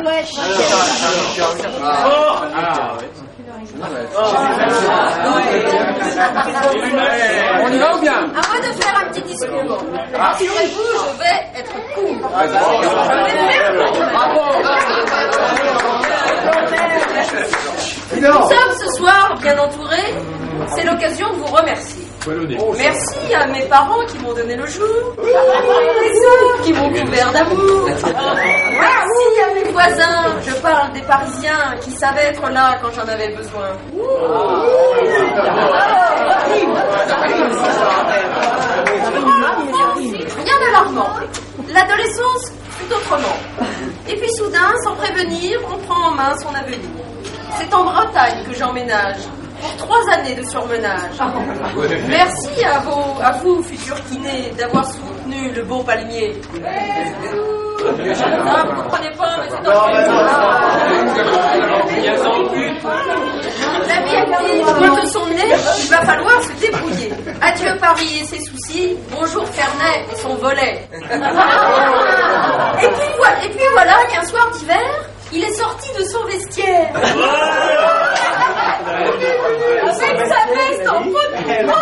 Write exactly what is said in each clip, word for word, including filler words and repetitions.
Ouais, on y va ou bien? À moi de faire un petit discours. Rassurez-vous, je vais être cool. Nous sommes ce soir bien entourés. C'est l'occasion de vous remercier. Merci à mes parents qui m'ont donné le jour, mes sœurs qui m'ont couvert d'amour. Merci à mes voisins, je parle des Parisiens qui savaient être là quand j'en avais besoin. Rien d'alarmant. L'adolescence fut autrement. Et puis soudain, sans prévenir, on prend en main son avenir. C'est en Bretagne que j'emménage. Pour trois années de surmenage. Merci à, vos, à vous, futurs kinés, d'avoir soutenu le beau palmier. Ah, vous ne comprenez pas, mais c'est en la vie active pointe son nez, il va falloir se débrouiller. Adieu Paris et ses soucis, bonjour Ferney et son volet. Et puis voilà, et puis voilà qu'un soir d'hiver, il est sorti de son vestiaire. Avec sa veste en peau de mouton.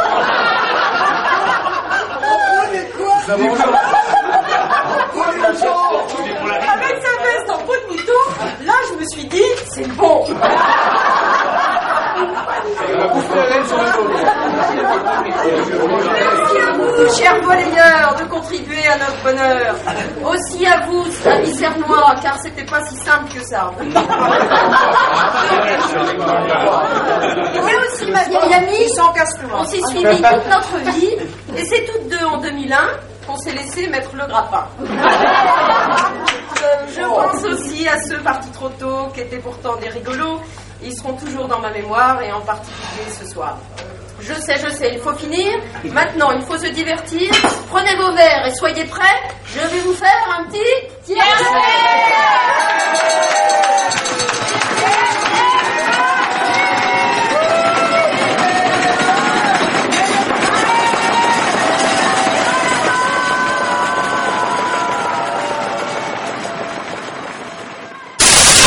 Avec sa veste en peau de mouton, là je me suis dit, c'est bon. Merci à vous, chers volleyeurs, de contribuer à notre bonheur. Aussi à vous, amis cernois, car c'était pas si simple que ça. Et aussi ma vieille amie, on s'est suivi toute notre vie, et c'est toutes deux en deux mille un qu'on s'est laissé mettre le grappin. Je pense aussi à ceux partis trop tôt, qui étaient pourtant des rigolos. Ils seront toujours dans ma mémoire, et en particulier ce soir. Je sais, je sais, il faut finir. Maintenant, il faut se divertir. Prenez vos verres et soyez prêts. Je vais vous faire un petit tiercé.